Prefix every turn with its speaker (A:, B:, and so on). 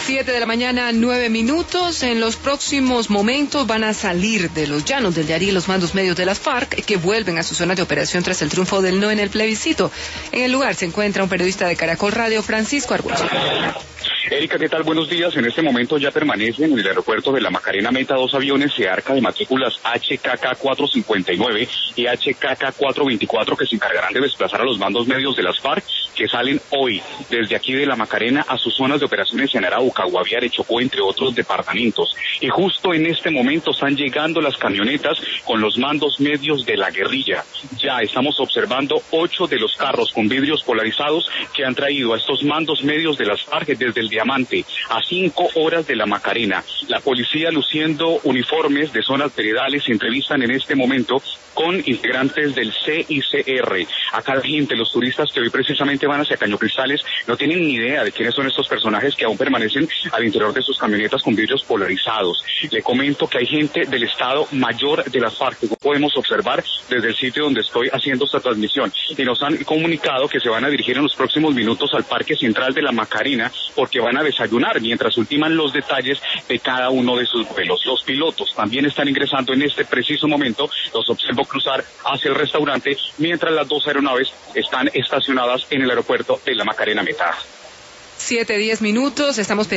A: 7:09 a.m. En los próximos momentos van a salir de los llanos del Yari los mandos medios de las FARC que vuelven a su zona de operación tras el triunfo del no en el plebiscito. En el lugar se encuentra un periodista de Caracol Radio, Francisco Argüello.
B: Erika, ¿qué tal? Buenos días. En este momento ya permanecen en el aeropuerto de la Macarena Meta 2 aviones de arca de matrículas HKK-459 y HKK-424 que se encargarán de desplazar a los mandos medios de las FARC que salen hoy desde aquí de la Macarena a sus zonas de operaciones en Arauca, Guaviare, Chocó, entre otros departamentos. Y justo en este momento están llegando las camionetas con los mandos medios de la guerrilla. Ya estamos observando 8 de los carros con vidrios polarizados que han traído a estos mandos medios de las FARC desde el Diamante a 5 horas de la Macarena. La policía luciendo uniformes de zonas veredales se entrevistan en este momento con integrantes del CICR. Acá la gente, los turistas que hoy precisamente van hacia Caño Cristales, no tienen ni idea de quiénes son estos personajes que aún permanecen al interior de sus camionetas con vidrios polarizados. Le comento que hay gente del Estado Mayor de las FARC, que podemos observar desde el sitio donde estoy haciendo esta transmisión, y nos han comunicado que se van a dirigir en los próximos minutos al Parque Central de la Macarena porque van a desayunar mientras ultiman los detalles de cada uno de sus vuelos. Los pilotos también están ingresando en este preciso momento, los observo cruzar hacia el restaurante mientras las 2 aeronaves están estacionadas en el aeropuerto de la Macarena Meta.
A: 7:10 a.m. Estamos